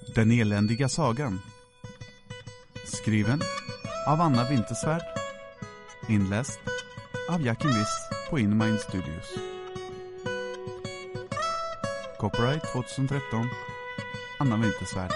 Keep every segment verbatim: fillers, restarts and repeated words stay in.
Den eländiga sagan. Skriven av Anna Wintersvärd. Inläst av Jackin Wiss på InMind Studios. Copyright tjugohundratretton. Anna Wintersvärd.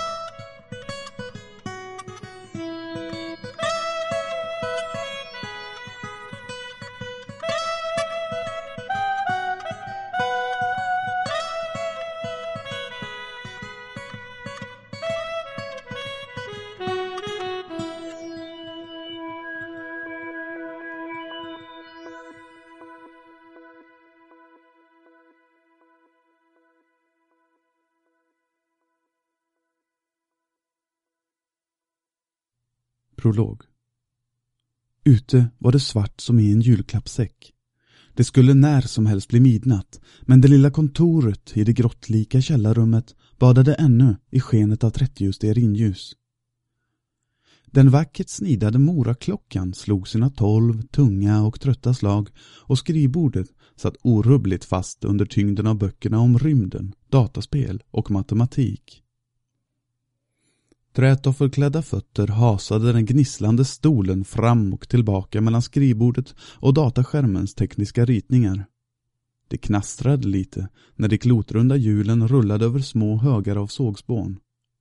Prolog. Ute var det svart som i en julklappsäck. Det skulle när som helst bli midnatt, men det lilla kontoret i det grottlika källarrummet badade ännu i skenet av trettio stearinljus. Den vackert snidade moraklockan slog sina tolv tunga och trötta slag och skrivbordet satt orubbligt fast under tyngden av böckerna om rymden, dataspel och matematik. Trätoffelklädda fötter hasade den gnisslande stolen fram och tillbaka mellan skrivbordet och dataskärmens tekniska ritningar. Det knastrade lite när de klotrunda hjulen rullade över små högar av sågspån.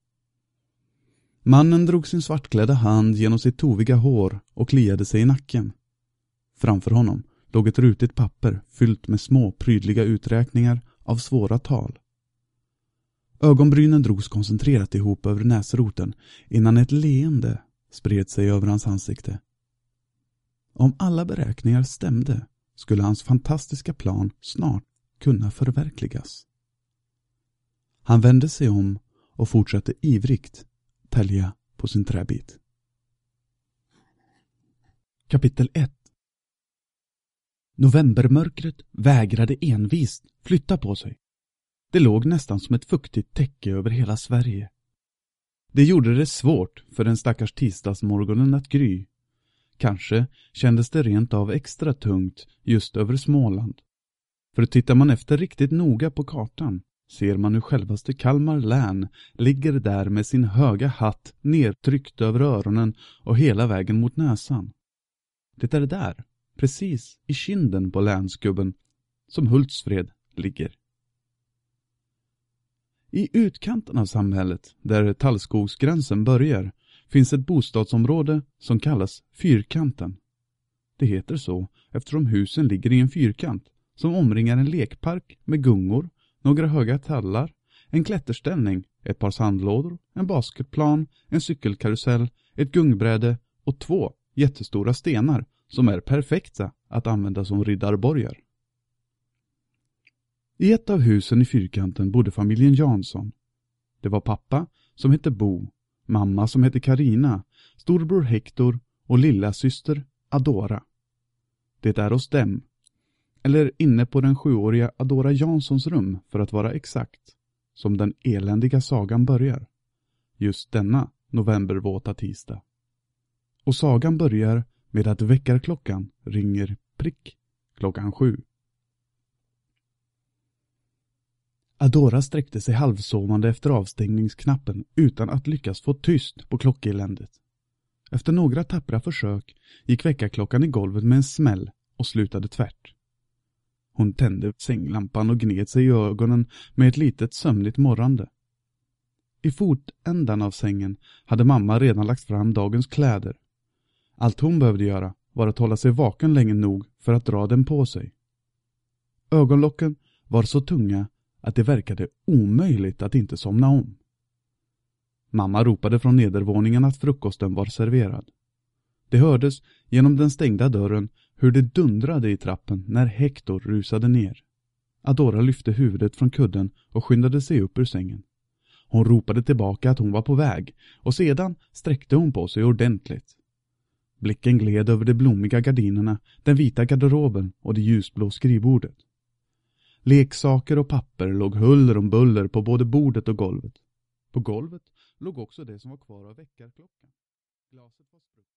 Mannen drog sin svartklädda hand genom sitt toviga hår och kliade sig i nacken. Framför honom låg ett rutigt papper fyllt med små prydliga uträkningar av svåra tal. Ögonbrynen drogs koncentrerat ihop över näsroten innan ett leende spred sig över hans ansikte. Om alla beräkningar stämde skulle hans fantastiska plan snart kunna förverkligas. Han vände sig om och fortsatte ivrigt tälja på sin träbit. Kapitel ett. Novembermörkret vägrade envist flytta på sig. Det låg nästan som ett fuktigt täcke över hela Sverige. Det gjorde det svårt för den stackars tisdagsmorgonen att gry. Kanske kändes det rent av extra tungt just över Småland. För tittar man efter riktigt noga på kartan ser man hur självaste Kalmar län ligger där med sin höga hatt nedtryckt över öronen och hela vägen mot näsan. Det är där, precis i kinden på länsgubben, som Hultsfred ligger. I utkanten av samhället, där tallskogsgränsen börjar, finns ett bostadsområde som kallas Fyrkanten. Det heter så eftersom husen ligger i en fyrkant som omringar en lekpark med gungor, några höga tallar, en klätterställning, ett par sandlådor, en basketplan, en cykelkarusell, ett gungbräde och två jättestora stenar som är perfekta att använda som riddarborgar. I ett av husen i fyrkanten bodde familjen Jansson. Det var pappa som hette Bo, mamma som hette Karina, storbror Hector och lilla syster Adora. Det är hos dem, eller inne på den sjuåriga Adora Janssons rum för att vara exakt, som den eländiga sagan börjar. Just denna novembervåta tisdag. Och sagan börjar med att väckarklockan ringer prick klockan sju. Adora sträckte sig halvsovande efter avstängningsknappen utan att lyckas få tyst på klockeländet. Efter några tappra försök gick väckarklockan i golvet med en smäll och slutade tvärt. Hon tände sänglampan och gned sig i ögonen med ett litet sömnligt morrande. I fotändan av sängen hade mamma redan lagt fram dagens kläder. Allt hon behövde göra var att hålla sig vaken länge nog för att dra den på sig. Ögonlocken var så tunga att det verkade omöjligt att inte somna om. Mamma ropade från nedervåningen att frukosten var serverad. Det hördes genom den stängda dörren hur det dundrade i trappen när Hector rusade ner. Adora lyfte huvudet från kudden och skyndade sig upp ur sängen. Hon ropade tillbaka att hon var på väg och sedan sträckte hon på sig ordentligt. Blicken gled över de blommiga gardinerna, den vita garderoben och det ljusblå skrivbordet. Leksaker och papper låg huller om buller på både bordet och golvet. På golvet låg också det som var kvar av väckarklockan. Glaset var sprucket.